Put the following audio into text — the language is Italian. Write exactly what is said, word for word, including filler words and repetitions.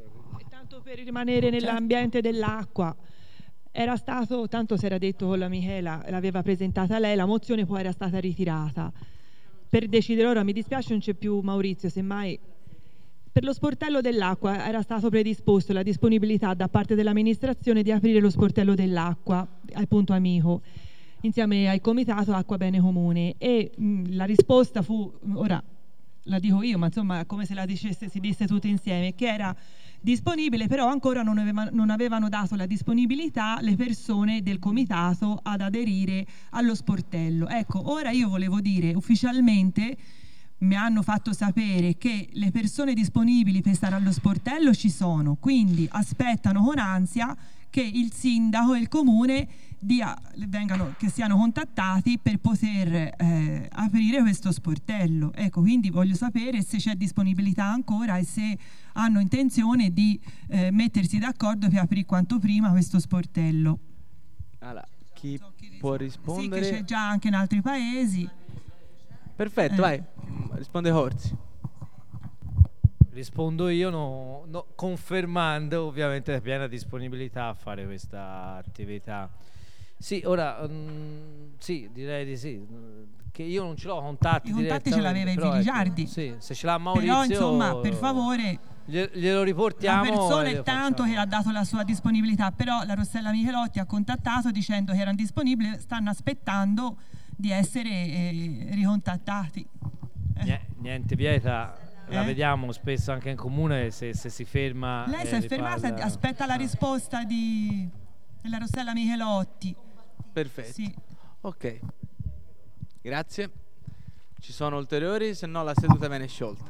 Tanto per rimanere nell'ambiente dell'acqua, era stato, tanto si era detto con la Michela, l'aveva presentata lei, la mozione poi era stata ritirata. Per decidere ora, mi dispiace non c'è più Maurizio, semmai per lo sportello dell'acqua era stato predisposto la disponibilità da parte dell'amministrazione di aprire lo sportello dell'acqua al Punto Amico insieme al comitato Acqua Bene Comune e mh, la risposta fu, ora la dico io, ma insomma come se la dicesse, si disse tutte insieme, che era disponibile, però ancora non, aveva, non avevano dato la disponibilità le persone del comitato ad aderire allo sportello. Ecco, ora io volevo dire ufficialmente, mi hanno fatto sapere che le persone disponibili per stare allo sportello ci sono, quindi aspettano con ansia che il sindaco e il comune dia, vengano, che siano contattati per poter eh, aprire questo sportello. Ecco, quindi voglio sapere se c'è disponibilità ancora e se hanno intenzione di eh, mettersi d'accordo per aprire quanto prima questo sportello. Allora, chi so può rispondere? Sì, che c'è già anche in altri paesi. Perfetto, eh. vai, risponde Corsi. Rispondo io, no, no, confermando ovviamente la piena disponibilità a fare questa attività. Sì, ora, um, sì, direi di sì, che io non ce l'ho contatti. I contatti ce l'aveva i Virigiardi. Ecco, sì, se ce l'ha Maurizio. Però insomma, per favore, glielo riportiamo. La persona è tanto che ha dato la sua disponibilità, però la Rossella Michelotti ha contattato dicendo che erano disponibili, stanno aspettando di essere eh, ricontattati. Eh. Niente vieta, eh? la vediamo spesso anche in comune, se, se si ferma. Lei si è fermata, aspetta la risposta di, della Rossella Michelotti. Perfetto. Sì. Ok, grazie. Ci sono ulteriori, se no la seduta viene sciolta.